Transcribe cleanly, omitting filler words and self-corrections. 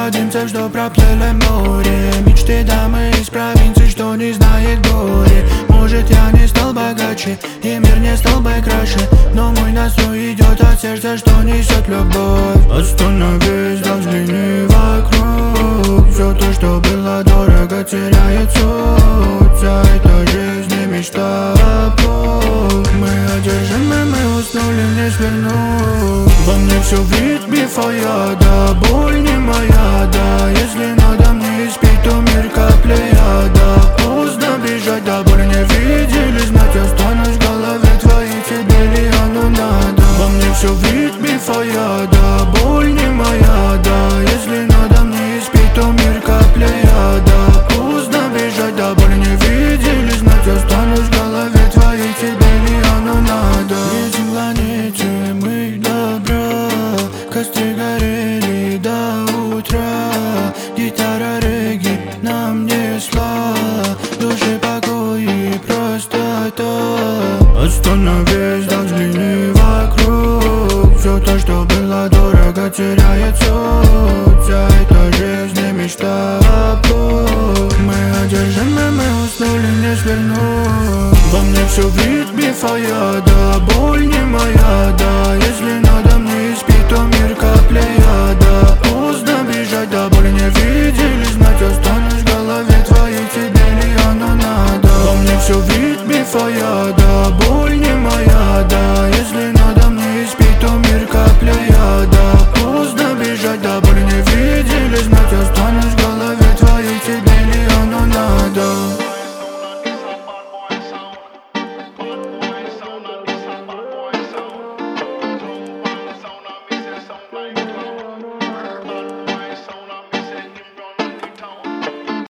родимцев, что проплыли море. Мечты дамы из провинции, что не знает горе. Может, я не стал богаче, и мир не стал бы краше, но мой настрой идет от сердца, что несет любовь. Остановись, да взгляни вокруг. Все то, что было дорого, теряет суть. Вся эта жизнь не мечта, а плод. Мы одержимы, мы уснули, не свернув. Во мне все в ритме фаяда, боль не моя, да. Если надо мне испить, то мир капля яда. Поздно бежать, да боль не видели, знать останусь в голове твоей, тебе ли оно надо. Во мне все в ритме фаяда, боль не моя, да. Если надо мне испить, то мир капля яда. Поздно бежать, да боль не видели, знать останусь в голове твоей, тебе ли оно надо. Летим в планете мы добра, костры горели до утра. Гитара регги нам несла, души покой и простота. Остановись, да взгляни вокруг. Все то, что было дорого, теряет суть. Вся эта жизнь не мечта, а плод. Мы одержимы, мы уснули, не свернув. Во мне все в ритме фаяда, боль не моя, да. Если надо мне испить, то мир капля яда. Поздно бежать, да боль